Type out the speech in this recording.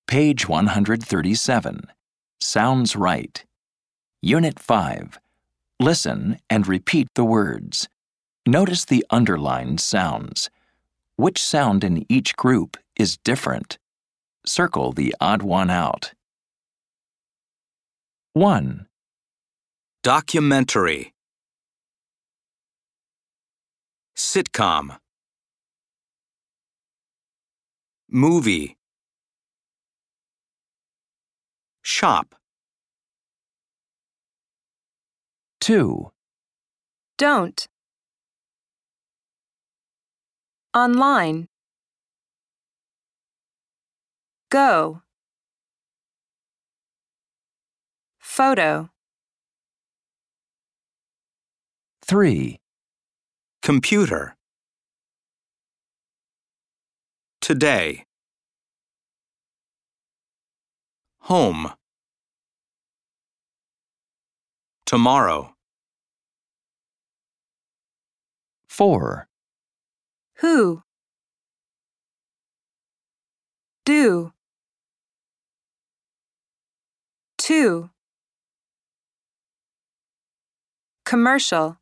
Page 137. Sounds right. Unit 5. Listen and repeat the words. Notice the underlined sounds. Which sound in each group is different? Circle the odd one out. 1, Documentary. Sitcom. Movie. Shop. 2, Don't. Online. Go. Photo. 3, Computer. Today. Home. Tomorrow. 4, Who. Do. 2. Commercial.